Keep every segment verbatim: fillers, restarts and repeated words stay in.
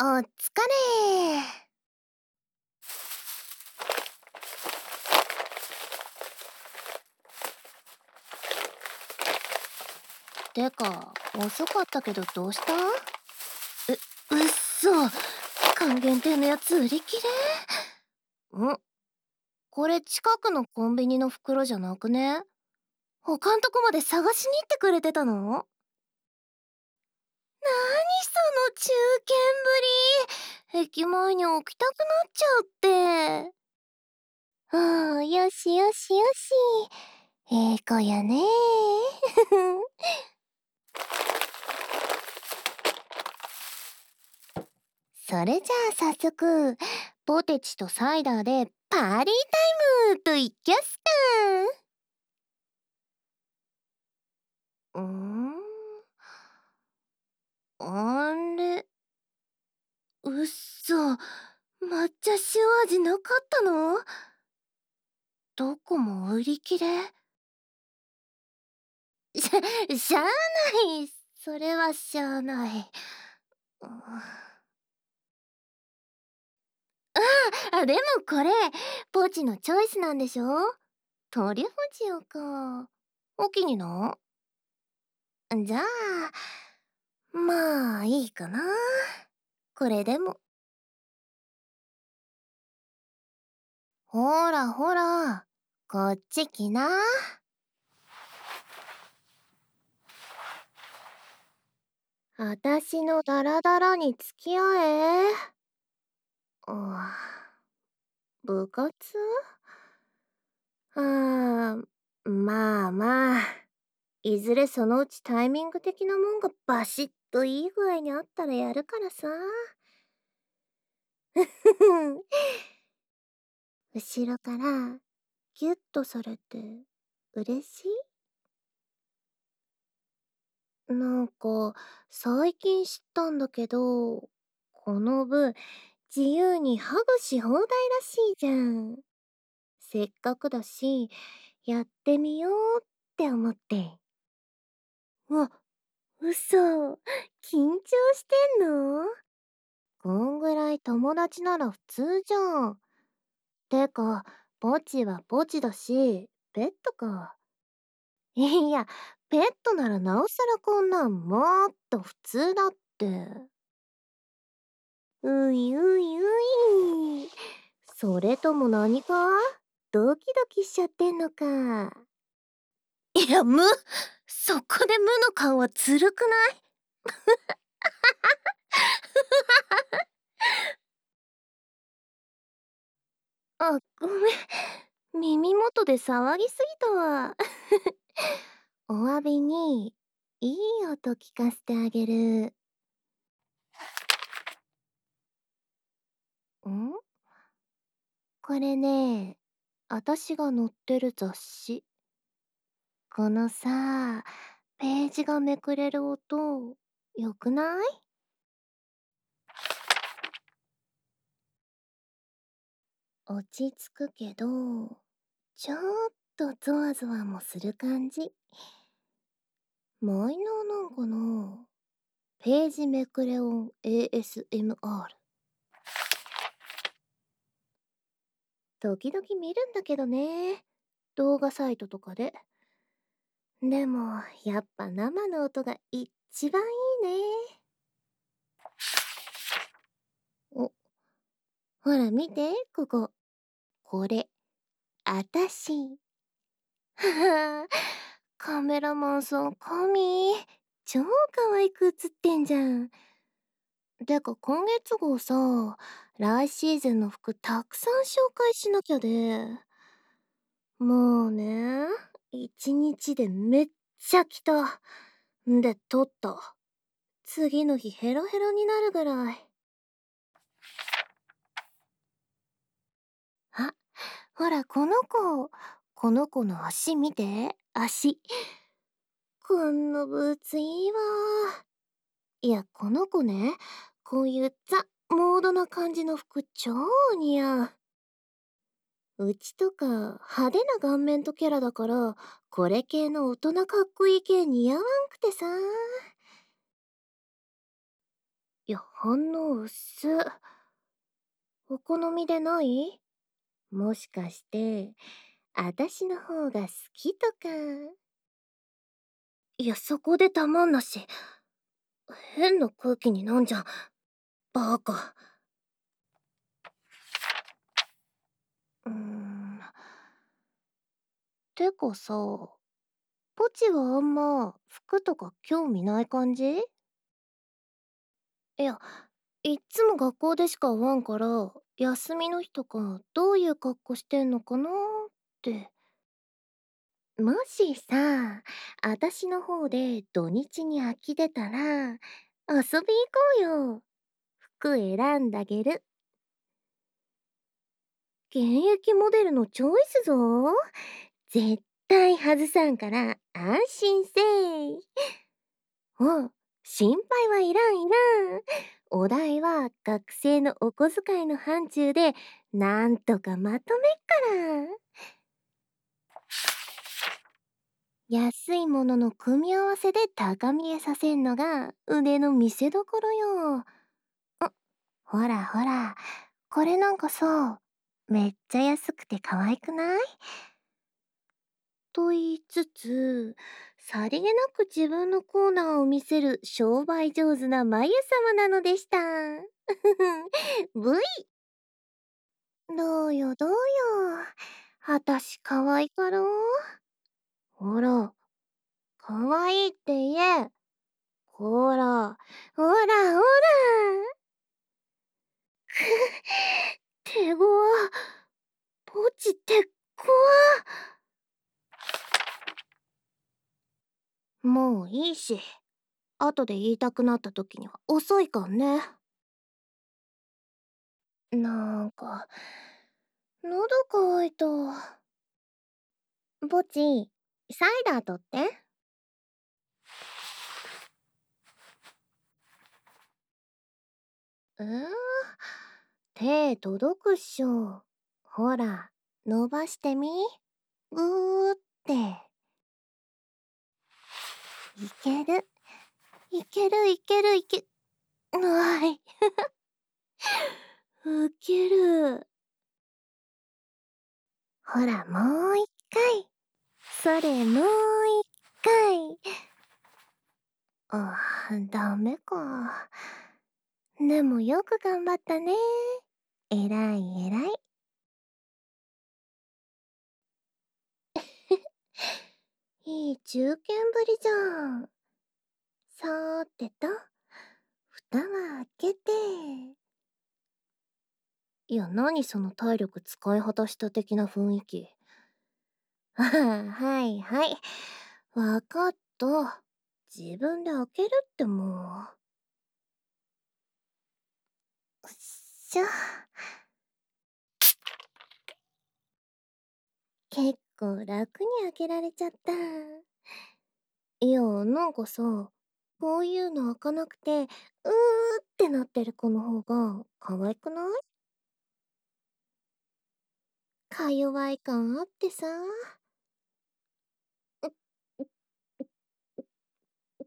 お疲れ。てか、遅かったけどどうした？う、うっそ。還元亭のやつ売り切れ？ん？これ近くのコンビニの袋じゃなくね？他んとこまで探しに行ってくれてたの？なにその中堅ぶり。駅前に置きたくなっちゃうって。うん、よしよしよし。ええ子やねそれじゃあ早速、ポテチとサイダーでパーティータイムといきゃすか。うーん、あれ、うっそ、抹茶塩味なかったの？どこも売り切れ？しゃ、しゃあない。それはしゃあない。うん、あ、でもこれ、ポチのチョイスなんでしょ？トリュフ塩か。お気にな？じゃあ、まあいいかな。これでも。ほらほら、こっち来な。あたしのダラダラに付き合え。うん、部活？あー、まあまあ、いずれそのうちタイミング的なもんがバシッといい具合にあったらやるからさ。後ろからギュッとされて嬉しい？なんか最近知ったんだけど、この部自由にハグし放題らしいじゃん。せっかくだしやってみようって思って。うわ、嘘、緊張してんの？こんぐらい友達なら普通じゃん。てかポチはポチだしペットか。いや、ペットならなおさらこんなんもっと普通だって。ういういうい。それとも何かドキドキしちゃってんのか。いや、無。そこで無の顔はずるくない？あ、ごめん。耳元で騒ぎすぎたわ。お詫びに、いい音聞かせてあげる。ん？これね、あたしが載ってる雑誌。このさ、ページがめくれる音、よくない？落ち着くけど、ちょっとゾワゾワもする感じ。マイナーなんかな？ページめくれ音 エーエスエムアール。時々見るんだけどね。動画サイトとかで。でも、やっぱ生の音が一番いいね。お、ほら見て、ここ。これ、あたし。ははカメラマンさん神。超可愛く写ってんじゃん。てか今月号さ、来シーズンの服たくさん紹介しなきゃで。もうね、一日でめっちゃ着た。んで撮った。次の日ヘロヘロになるぐらい。あ、ほらこの子。この子の足見て。足。こんなブーツいいわ。いや、この子ね、こういうザ・モードな感じの服超似合う。うちとか派手な顔面とキャラだから、これ系の大人かっこいい系似合わんくてさ。 いや、反応薄っ。お好みでない？もしかして、あたしの方が好きとか。いや、そこで黙んなし。変な空気になんじゃん。バカ。うーん。てかさ、ポチはあんま服とか興味ない感じ？いや、いっつも学校でしか会わんから、休みの日とかどういう格好してんのかなーって。もしさ、あたしの方で土日に空き出たら、遊び行こうよ。服選んだげる。現役モデルのチョイスぞ。絶対外さんから安心せい。お、心配はいらんいらん。お代は学生のお小遣いの範疇でなんとかまとめっから。安いものの組み合わせで高見えさせんのが腕の見せ所よ。あ、ほらほら、これなんかさ、めっちゃ安くて可愛くない？と言いつつ、さりげなく自分のコーナーを見せる商売上手なまゆ様なのでした。ブイ。どうよどうよ。あたし可愛いかろ？ほら、可愛いって言え。ほら、ほらほら。手ごわ。ポチってこわ。もういいし、後で言いたくなった時には遅いかんね。なんか、喉乾いた。ポチ、サイダー取って。うーん、手届くっしょ。ほら、伸ばしてみ。ぐーって。いける。いけるいけるいけ、うわい。ウケる。ほら、もう一回。それ、もう一回。あ、ダメか。でもよく頑張ったね。えらいえらい。いい中堅ぶりじゃん。さーてと、蓋は開けて。いや、何その体力使い果たした的な雰囲気。ああ、はいはい。わかった。自分で開けるってもう。っしょ。結構楽に開けられちゃった。いや、なんかさ、こういうの開かなくて、うーってなってる子の方が可愛くない？か弱い感あってさ。うっ、うっ、うっ、うっ、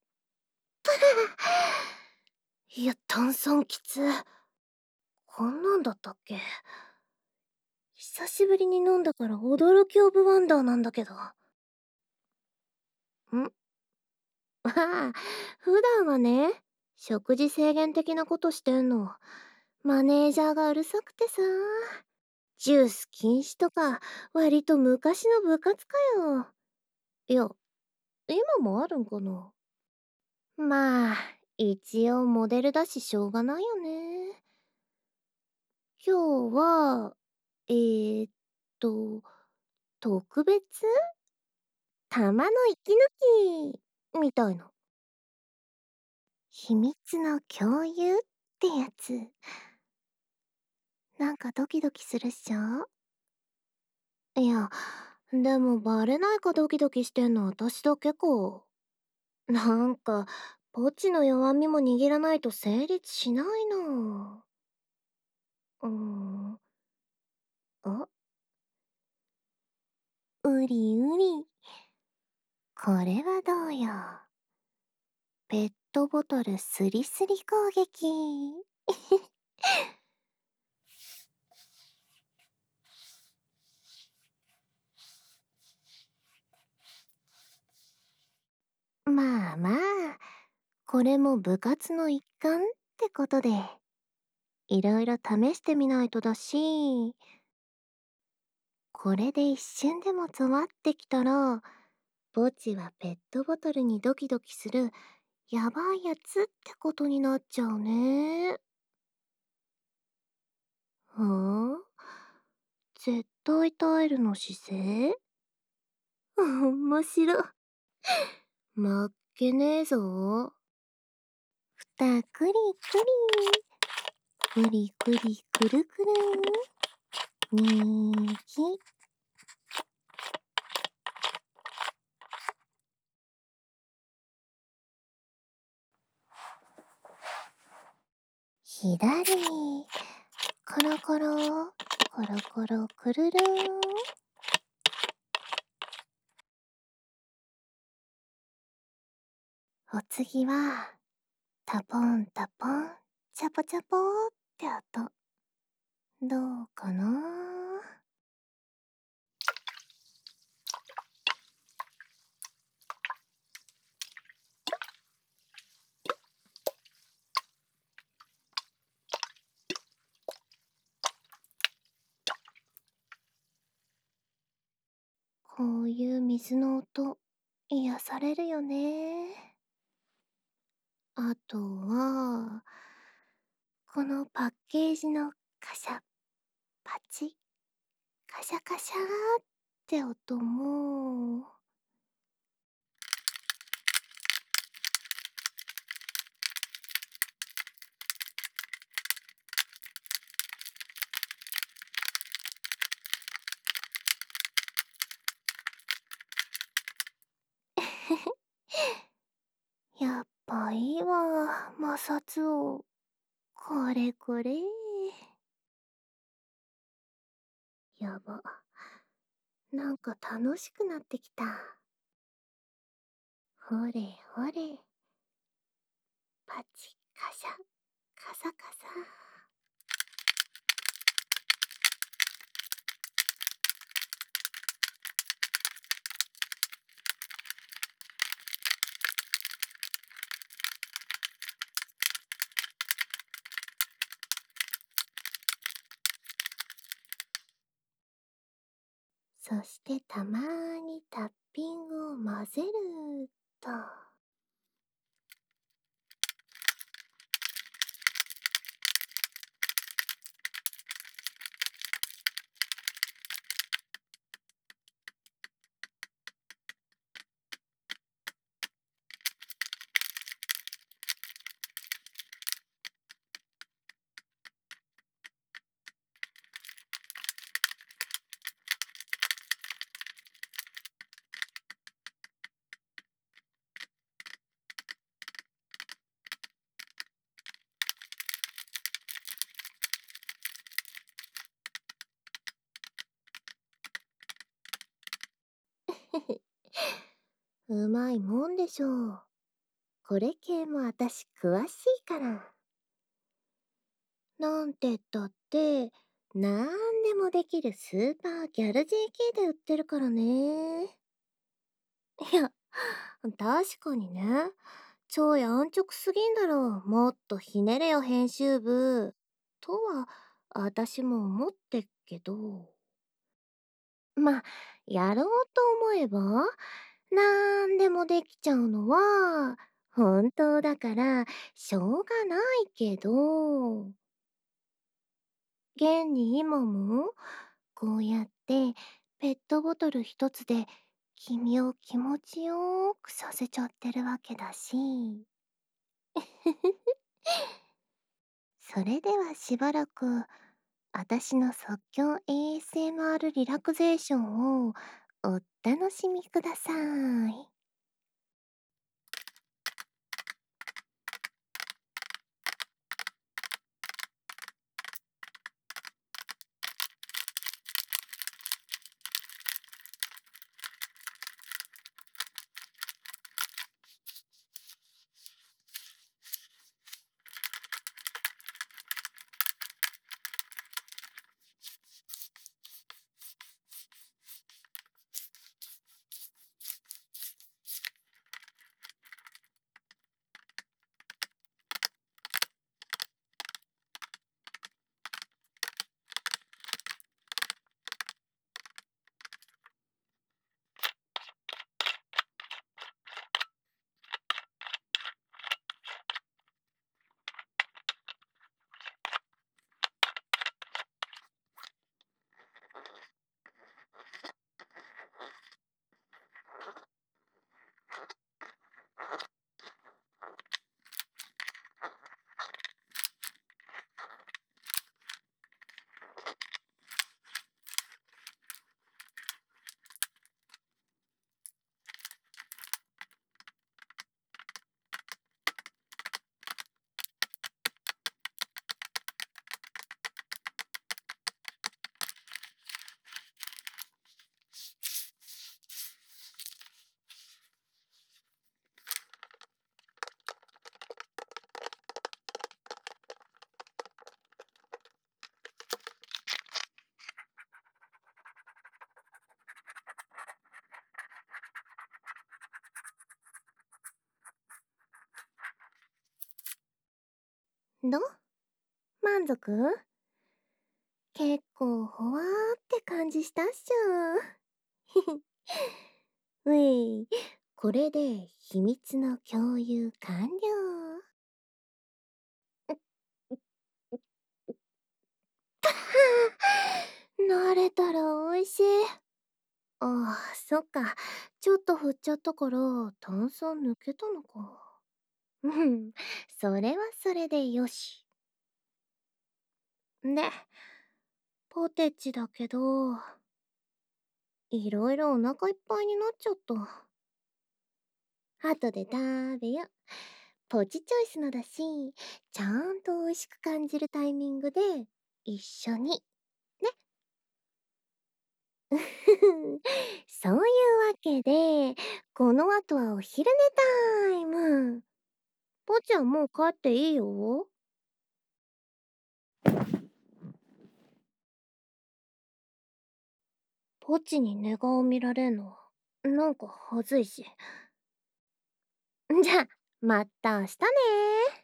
いや、炭酸きつ。こんなんだったっけ？久しぶりに飲んだから驚きオブワンダーなんだけど。ん？ああ、普段はね、食事制限的なことしてんの。マネージャーがうるさくてさ。ジュース禁止とか、割と昔の部活かよ。いや、今もあるんかな。まあ、一応モデルだししょうがないよね。今日は、えー、っと、特別玉の息抜きみたいな。秘密の共有ってやつ。なんかドキドキするっしょ？いや、でもバレないかドキドキしてんの私だけか。なんか、ポチの弱みも握らないと成立しないな。うーん。あ、うりうり。これはどうよ。ペットボトルスリスリ攻撃。まあまあ、これも部活の一環ってことで、いろいろ試してみないとだし、これで一瞬でもゾワってきたら、墓地はペットボトルにドキドキするやばいやつってことになっちゃうね。はあ、絶対耐えるの姿勢。面白。まっけねえぞ。ふたくりくり。くりくりくるくる。右。左。コロコロ。コロコロくるるん。お次は、タポンタポン、チャポチャポーって音。どうかな。こういう水の音、癒されるよね。あとは、このパッケージのカシャ、パチ、カシャカシャーって音も、やっぱいいわ、摩擦音。これこれ。やば。なんか楽しくなってきた。ほれほれ。パチ、カシャ、カサカサ。そしてたまーにタッピングを混ぜると。うまいもんでしょう。これ系もあたし詳しいから。なんてったって、なんでもできるスーパーギャル ジェーケー で売ってるからね。いや、確かにね。超やんちょくすぎんだろ。もっとひねれよ編集部。とは、あたしも思ってっけど。ま、やろうと思えば、なんでもできちゃうのは、本当だから、しょうがないけど、現に今も、こうやって、ペットボトル一つで、君を気持ちよーくさせちゃってるわけだし。それではしばらく、あたしの即興 エーエスエムアール リラクゼーションをお楽しみください。 どう？満足？結構ほわーって感じしたっしょ。うい、これで秘密の共有完了。慣れたら美味しい。ああ、そっか。ちょっと振っちゃったから、炭酸抜けたのか。うん、それはそれでよし。で、ポテチだけど、いろいろお腹いっぱいになっちゃった。後で食べよ。ポチチョイスのだし、ちゃんと美味しく感じるタイミングで、一緒に。ね。そういうわけで、この後はお昼寝タイム。ポチはもう帰っていいよ。ポチに寝顔見られんの、なんか恥ずいし。じゃあ、また明日ね。